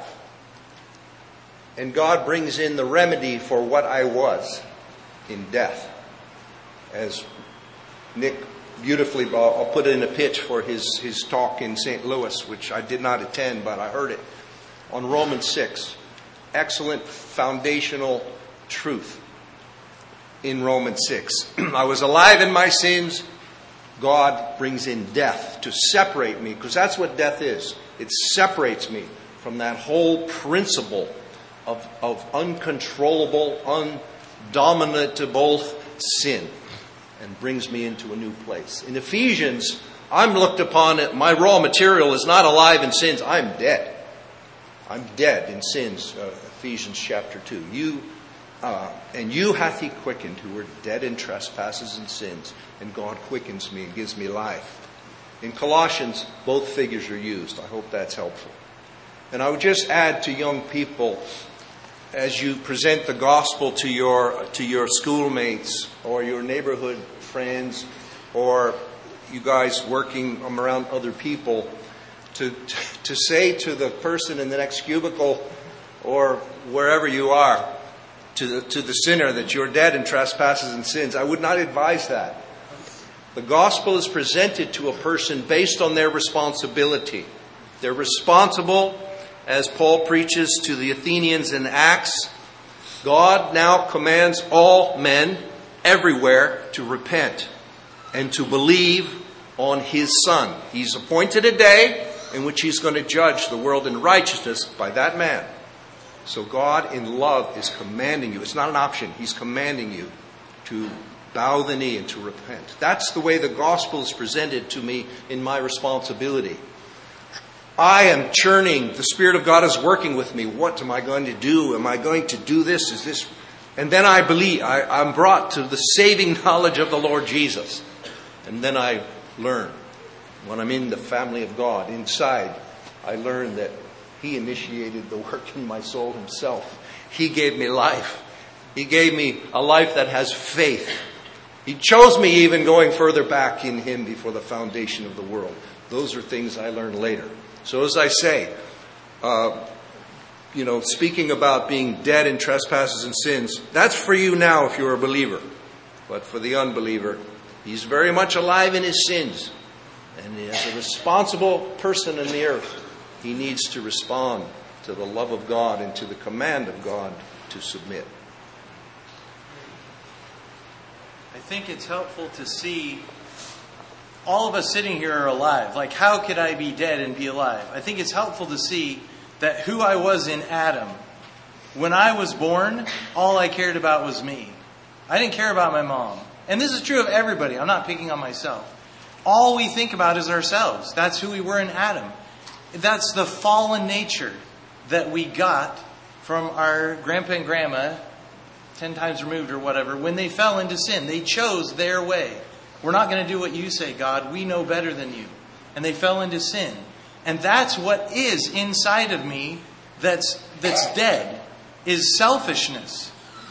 And God brings in the remedy for what I was in death. As Nick beautifully, I'll put in a pitch for his talk in St. Louis, which I did not attend, but I heard it, on Romans 6. Excellent foundational truth in Romans 6. I was alive in my sins. God brings in death to separate me, because that's what death is. It separates me from that whole principle of uncontrollable, undominatable sin and brings me into a new place. In Ephesians, I'm looked upon, my raw material is not alive in sins. I'm dead. I'm dead in sins. Ephesians chapter 2. And you hath he quickened who were dead in trespasses and sins. And God quickens me and gives me life. In Colossians, both figures are used. I hope that's helpful. And I would just add to young people, as you present the gospel to your schoolmates or your neighborhood friends or you guys working around other people, to say to the person in the next cubicle or wherever you are, to the sinner, that you're dead in trespasses and sins. I would not advise that. The gospel is presented to a person based on their responsibility. They're responsible, as Paul preaches to the Athenians in Acts. God now commands all men everywhere to repent and to believe on his Son. He's appointed a day in which he's going to judge the world in righteousness by that man. So God in love is commanding you. It's not an option. He's commanding you to bow the knee and to repent. That's the way the gospel is presented to me in my responsibility. I am churning. The Spirit of God is working with me. What am I going to do? Am I going to do this? Is this? And then I believe. I'm brought to the saving knowledge of the Lord Jesus. And then I learn. When I'm in the family of God, inside, I learn that he initiated the work in my soul himself. He gave me life. He gave me a life that has faith. He chose me even going further back in him before the foundation of the world. Those are things I learned later. So as I say, speaking about being dead in trespasses and sins, that's for you now if you're a believer. But for the unbeliever, he's very much alive in his sins. And as a responsible person in the earth, he needs to respond to the love of God and to the command of God to submit. I think it's helpful to see all of us sitting here are alive. Like, how could I be dead and be alive? I think it's helpful to see that who I was in Adam, when I was born, all I cared about was me. I didn't care about my mom. And this is true of everybody. I'm not picking on myself. All we think about is ourselves. That's who we were in Adam. That's the fallen nature that we got from our grandpa and grandma, 10 times removed or whatever, when they fell into sin. They chose their way. We're not going to do what you say, God. We know better than you. And they fell into sin. And that's what is inside of me that's dead, is selfishness.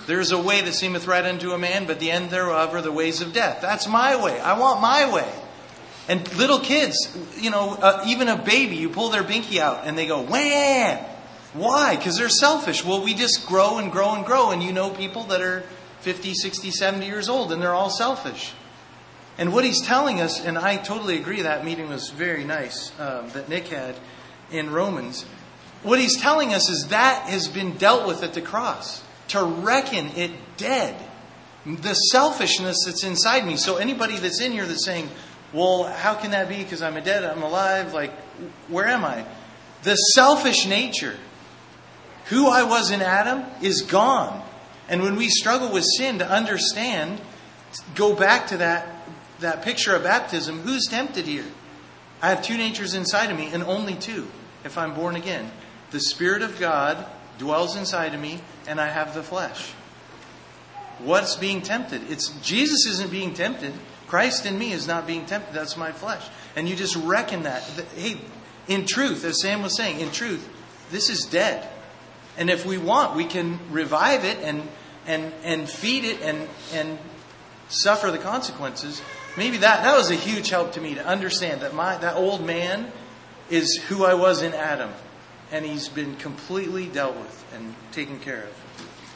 There's a way that seemeth right unto a man, but the end thereof are the ways of death. That's my way. I want my way. And little kids, even a baby, you pull their binky out and they go, wham! Why? Because they're selfish. Well, we just grow and grow and grow. And you know people that are 50, 60, 70 years old and they're all selfish. And what he's telling us, and I totally agree, that meeting was very nice that Nick had in Romans. What he's telling us is that has been dealt with at the cross. To reckon it dead. The selfishness that's inside me. So anybody that's in here that's saying, well, how can that be? Because I'm dead, I'm alive. Like, where am I? The selfish nature, who I was in Adam, is gone. And when we struggle with sin, to understand, go back to that picture of baptism. Who's tempted here? I have two natures inside of me, and only two, if I'm born again. The Spirit of God dwells inside of me, and I have the flesh. What's being tempted? Jesus isn't being tempted. Christ in me is not being tempted. That's my flesh. And you just reckon that. Hey, in truth, as Sam was saying, in truth, this is dead. And if we want, we can revive it and feed it and suffer the consequences. Maybe that was a huge help to me to understand that that old man is who I was in Adam. And he's been completely dealt with and taken care of.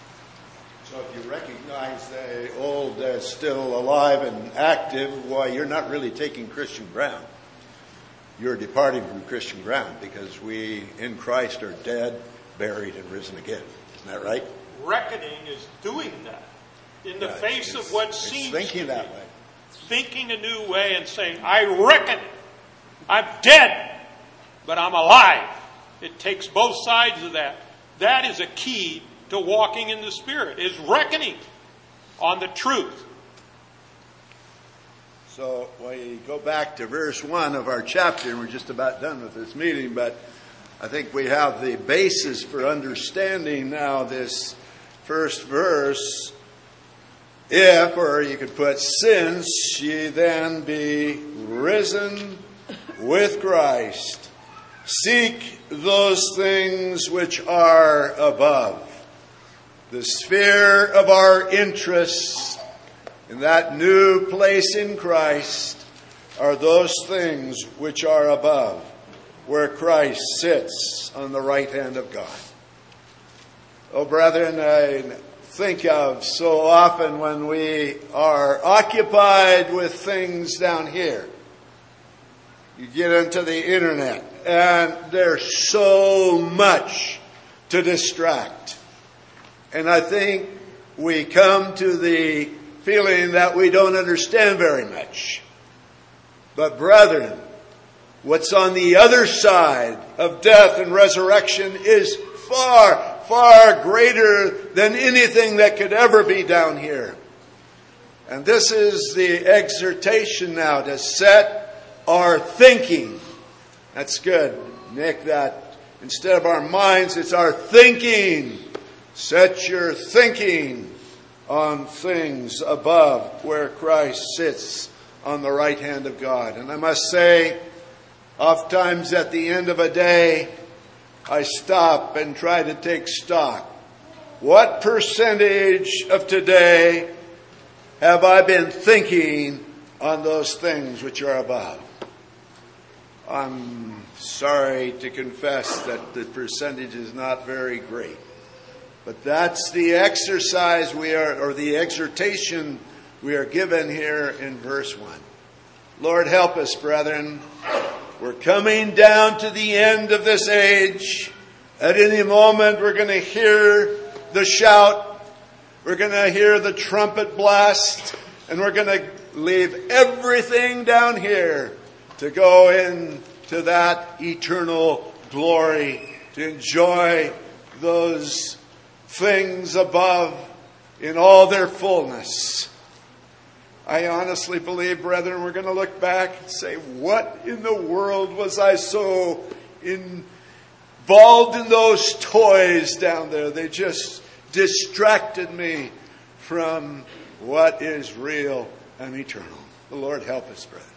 So if you recognize the old still alive and active, why, you're not really taking Christian ground. You're departing from Christian ground because we in Christ are dead, buried, and risen again. Isn't that right? Reckoning is doing that in the face of what seems thinking to that be. way. Thinking a new way and saying, I reckon I'm dead, but I'm alive. It takes both sides of that. That is a key to walking in the Spirit, is reckoning on the truth. So we go back to verse 1 of our chapter, and we're just about done with this meeting, but I think we have the basis for understanding now this first verse. If, or you could put, since ye then be risen with Christ, seek those things which are above. The sphere of our interest in that new place in Christ are those things which are above, where Christ sits on the right hand of God. Oh, brethren, I think of so often when we are occupied with things down here. You get into the internet, and there's so much to distract. And I think we come to the feeling that we don't understand very much. But brethren, what's on the other side of death and resurrection is far, far greater than anything that could ever be down here. And this is the exhortation now to set our thinking. That's good, Nick, that instead of our minds, it's our thinking. Set your thinking on things above, where Christ sits on the right hand of God. And I must say, oftentimes at the end of a day, I stop and try to take stock. What percentage of today have I been thinking on those things which are above? I'm sorry to confess that the percentage is not very great. But that's the exercise or the exhortation we are given here in verse 1. Lord, help us, brethren. We're coming down to the end of this age. At any moment, we're going to hear the shout. We're going to hear the trumpet blast. And we're going to leave everything down here to go into that eternal glory, to enjoy those things above in all their fullness. I honestly believe, brethren, we're going to look back and say, what in the world was I so involved in those toys down there? They just distracted me from what is real and eternal. The Lord help us, brethren.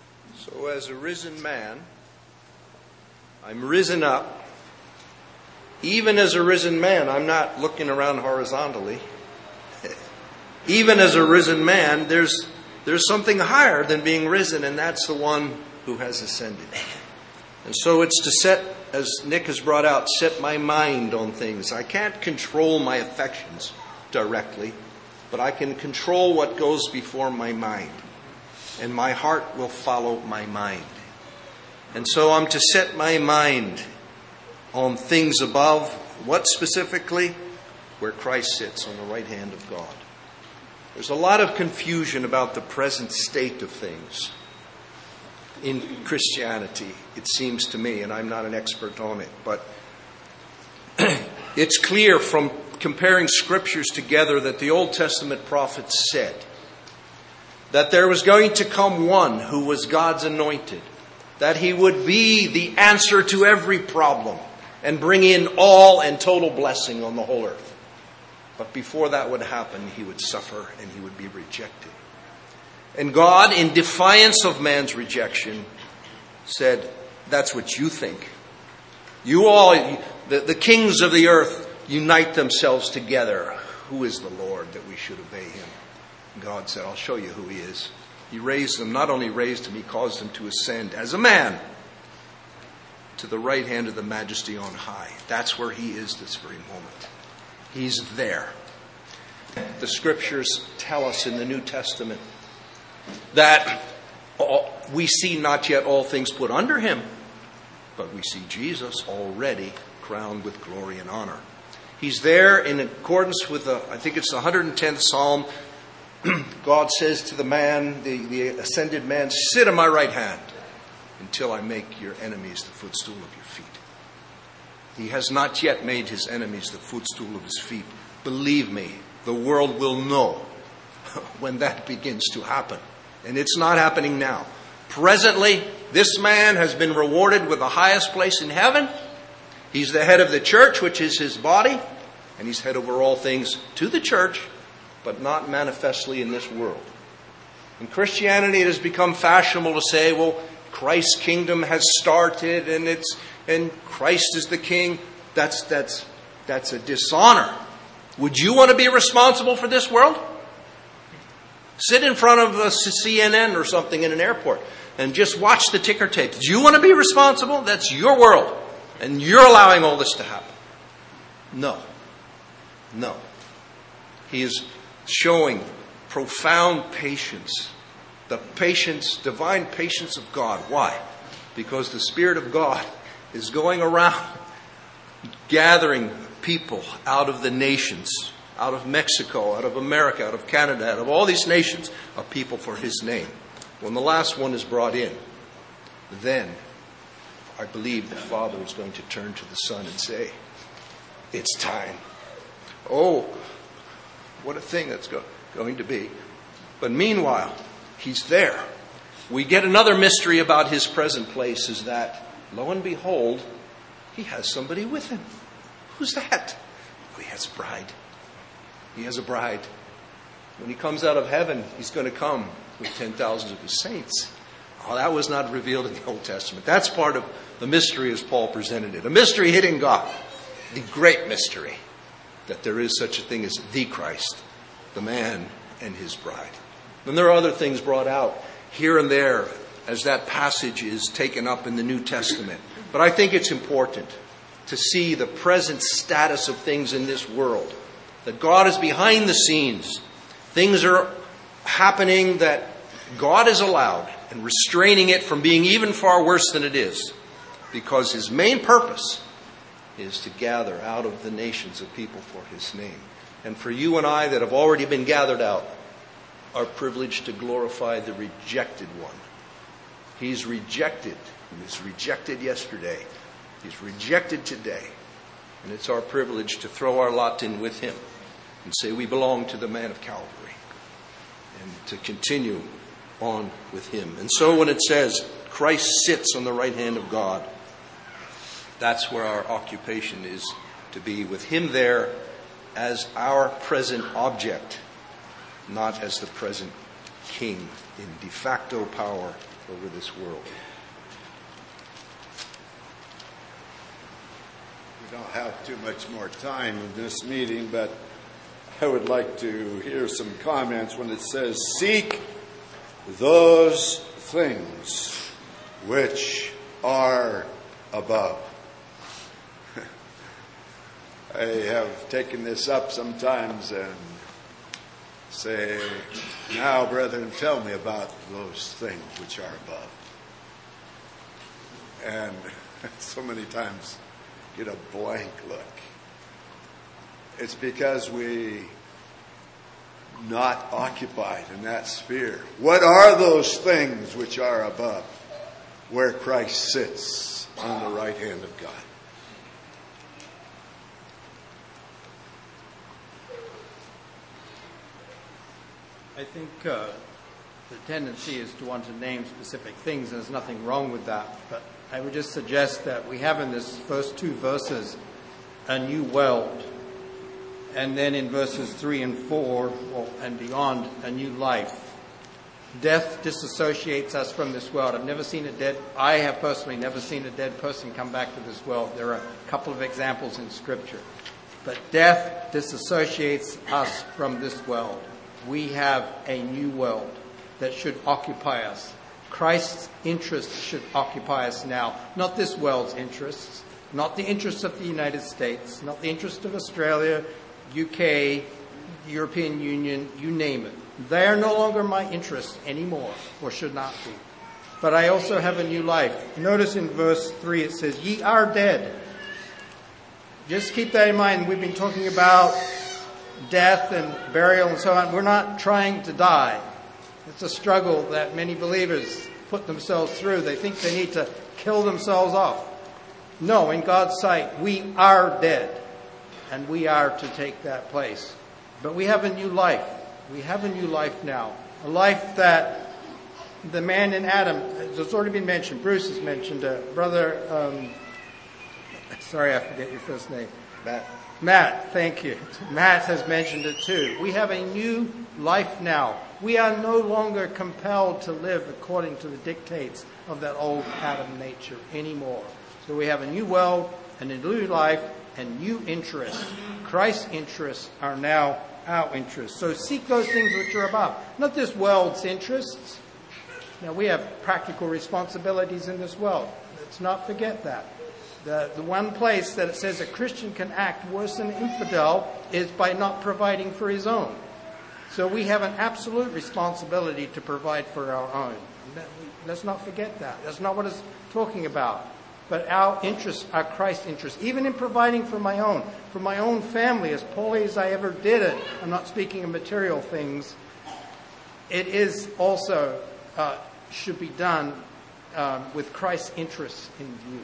So as a risen man, I'm risen up even as a risen man, I'm not looking around horizontally. Even as a risen man, there's something higher than being risen, and that's the one who has ascended. And so it's to set, as Nick has brought out, set my mind on things. I can't control my affections directly, but I can control what goes before my mind. And my heart will follow my mind. And so I'm to set my mind on things above. What specifically? Where Christ sits on the right hand of God. There's a lot of confusion about the present state of things in Christianity, it seems to me, and I'm not an expert on it, but it's clear from comparing scriptures together that the Old Testament prophets said that there was going to come one who was God's anointed, that he would be the answer to every problem and bring in all and total blessing on the whole earth. But before that would happen, he would suffer and he would be rejected. And God, in defiance of man's rejection, said, that's what you think. You all, the kings of the earth, unite themselves together. Who is the Lord that we should obey him? God said, I'll show you who he is. He raised him, not only raised him, he caused him to ascend as a man to the right hand of the majesty on high. That's where he is this very moment. He's there. The scriptures tell us in the New Testament that we see not yet all things put under him, but we see Jesus already crowned with glory and honor. He's there in accordance with I think it's the 110th Psalm. God says to the man, the ascended man, sit on my right hand until I make your enemies the footstool of your feet. He has not yet made his enemies the footstool of his feet. Believe me, the world will know when that begins to happen. And it's not happening now. Presently, this man has been rewarded with the highest place in heaven. He's the head of the church, which is his body. And he's head over all things to the church, but not manifestly in this world. In Christianity, it has become fashionable to say, well, Christ's kingdom has started and Christ is the king. That's a dishonor. Would you want to be responsible for this world? Sit in front of a CNN or something in an airport and just watch the ticker tape. Do you want to be responsible? That's your world. And you're allowing all this to happen. No. He is showing profound patience. The patience, divine patience of God. Why? Because the Spirit of God is going around gathering people out of the nations, out of Mexico, out of America, out of Canada, out of all these nations of people for his name. When the last one is brought in, then I believe the Father is going to turn to the Son and say, it's time. Oh, what a thing that's going to be. But meanwhile, he's there. We get another mystery about his present place is that, lo and behold, he has somebody with him. Who's that? Oh, he has a bride. He has a bride. When he comes out of heaven, he's going to come with 10,000 of his saints. Oh, that was not revealed in the Old Testament. That's part of the mystery as Paul presented it. A mystery hidden God. The great mystery that there is such a thing as the Christ, the man and his bride. And there are other things brought out here and there as that passage is taken up in the New Testament. But I think it's important to see the present status of things in this world. That God is behind the scenes. Things are happening that God has allowed and restraining it from being even far worse than it is. Because his main purpose is to gather out of the nations of people for his name. And for you and I that have already been gathered out, are privileged to glorify the rejected one. He's rejected. He was rejected yesterday. He's rejected today. And it's our privilege to throw our lot in with him and say we belong to the man of Calvary and to continue on with him. And so when it says Christ sits on the right hand of God, that's where our occupation is, to be with him there as our present object, not as the present king in de facto power over this world. don't have too much more time in this meeting, but I would like to hear some comments when it says, seek those things which are above. I have taken this up sometimes and say, now, brethren, tell me about those things which are above. And so many times get a blank look. It's because we not occupied in that sphere. What are those things which are above, where Christ sits on the right hand of God? I think the tendency is to want to name specific things, and there's nothing wrong with that. But I would just suggest that we have in this first two verses a new world, and then in verses 3 and 4 and beyond, a new life. Death disassociates us from this world. I have personally never seen a dead person come back to this world. There are a couple of examples in Scripture. But death disassociates us from this world. We have a new world that should occupy us. Christ's interests should occupy us now. Not this world's interests, not the interests of the United States, not the interests of Australia, UK, European Union, you name it. They are no longer my interests anymore, or should not be. But I also have a new life. Notice in verse 3 it says, ye are dead. Just keep that in mind. We've been talking about death and burial and so on. We're not trying to die. It's a struggle that many believers put themselves through. They think they need to kill themselves off. No, in God's sight, we are dead, and we are to take that place. But we have a new life. We have a new life now. A life that the man in Adam, it's already been mentioned, Bruce has mentioned, brother, sorry, I forget your first name. Matt, thank you. Matt has mentioned it too. We have a new life now. We are no longer compelled to live according to the dictates of that old Adam nature anymore. So we have a new world and a new life and new interests. Christ's interests are now our interests. So seek those things which are above, not this world's interests. Now we have practical responsibilities in this world. Let's not forget that. The one place that it says a Christian can act worse than an infidel is by not providing for his own. So we have an absolute responsibility to provide for our own. Let's not forget that. That's not what it's talking about. But our interests are Christ's interests. Even in providing for my own family, as poorly as I ever did it, I'm not speaking of material things, it is also should be done with Christ's interests in view.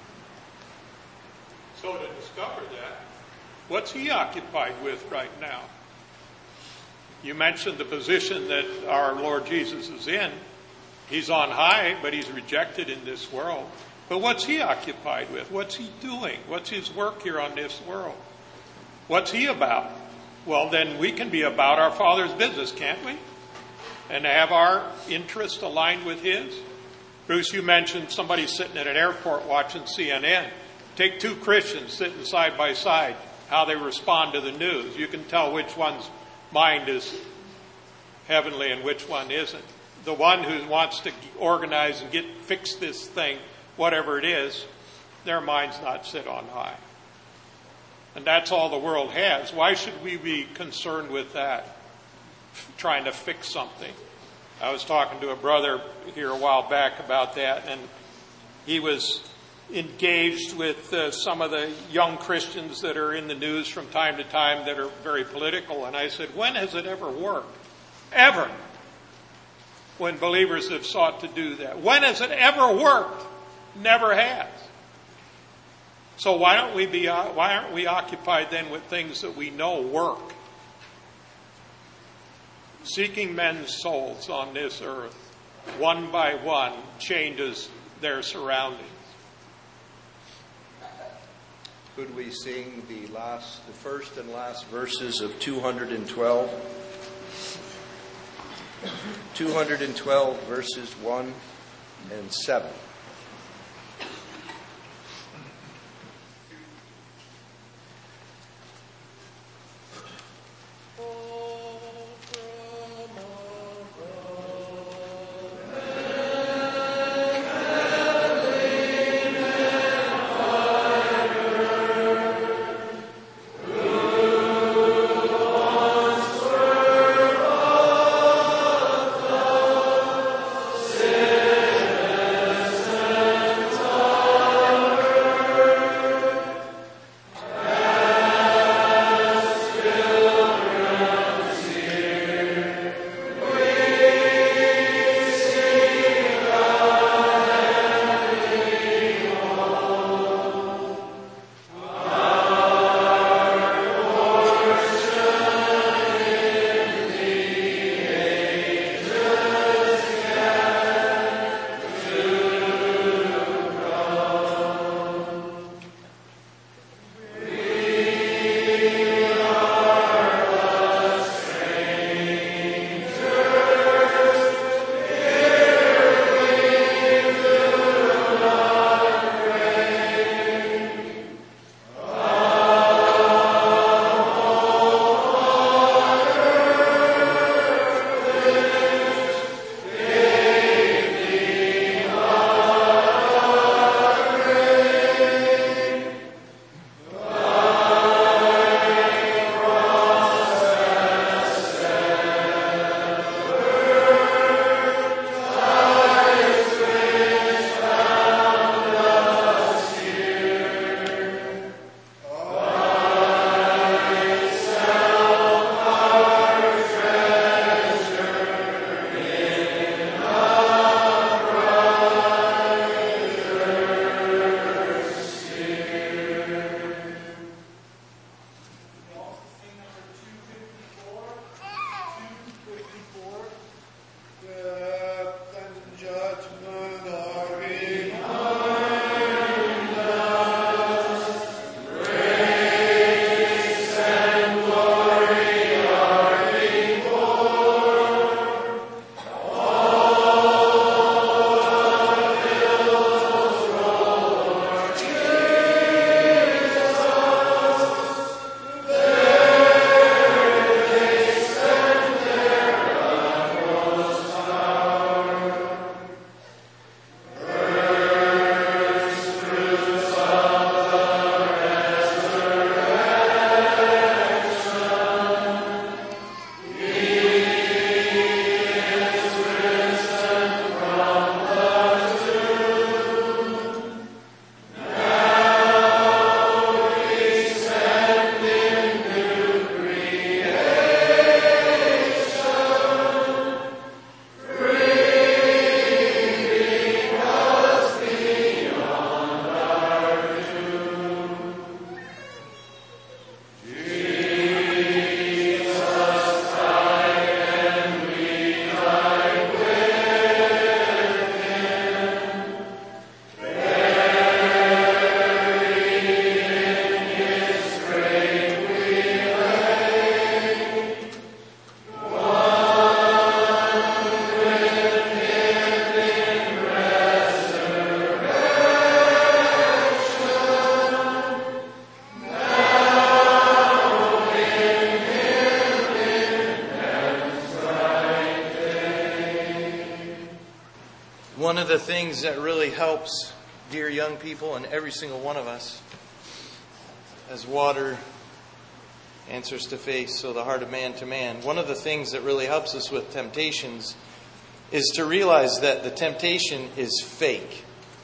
So to discover that, what's he occupied with right now? You mentioned the position that our Lord Jesus is in. He's on high, but he's rejected in this world. But what's he occupied with? What's he doing? What's his work here on this world? What's he about? Well, then we can be about our Father's business, can't we? And have our interest aligned with his. Bruce, you mentioned somebody sitting at an airport watching CNN. Take two Christians sitting side by side, how they respond to the news. You can tell which one's mind is heavenly and which one isn't. The one who wants to organize and fix this thing, whatever it is, their mind's not set on high. And that's all the world has. Why should we be concerned with that, trying to fix something? I was talking to a brother here a while back about that, and he was engaged with some of the young Christians that are in the news from time to time that are very political. And I said, when has it ever worked? Ever. When believers have sought to do that. When has it ever worked? Never has. So why aren't we occupied then with things that we know work? Seeking men's souls on this earth, one by one, changes their surroundings. Could we sing the first and last verses of 212? 212 verses 1 and 7. one of the things that really helps dear young people and every single one of us, as water answers to faith, so the heart of man to man. One of the things that really helps us with temptations is to realize that the temptation is fake.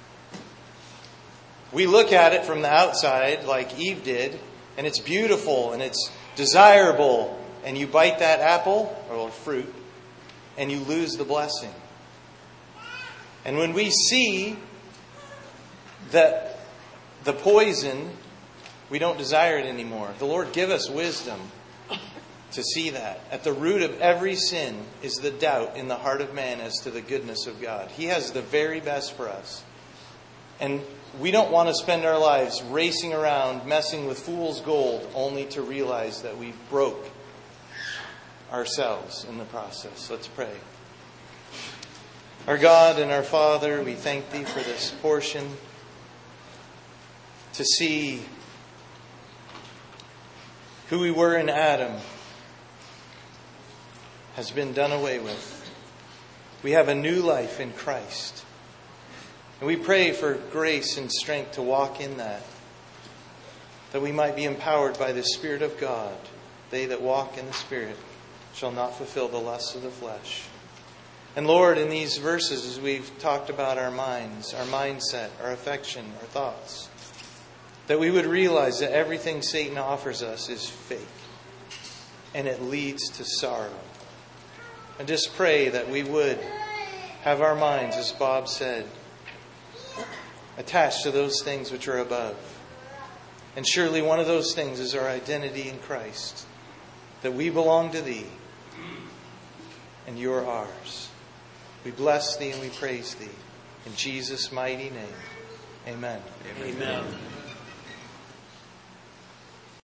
We look at it from the outside like Eve did, and it's beautiful and it's desirable, and you bite that apple or fruit and you lose the blessing. And when we see that the poison, we don't desire it anymore. The Lord give us wisdom to see that. At the root of every sin is the doubt in the heart of man as to the goodness of God. He has the very best for us. And we don't want to spend our lives racing around, messing with fool's gold, only to realize that we broke ourselves in the process. Let's pray. Our God and our Father, we thank Thee for this portion, to see who we were in Adam has been done away with. We have a new life in Christ. And we pray for grace and strength to walk in that we might be empowered by the Spirit of God. They that walk in the Spirit shall not fulfill the lusts of the flesh. And Lord, in these verses, as we've talked about our minds, our mindset, our affection, our thoughts, that we would realize that everything Satan offers us is fake. And it leads to sorrow. And just pray that we would have our minds, as Bob said, attached to those things which are above. And surely one of those things is our identity in Christ. That we belong to Thee. And You're ours. We bless Thee and we praise Thee. In Jesus' mighty name. Amen. Amen.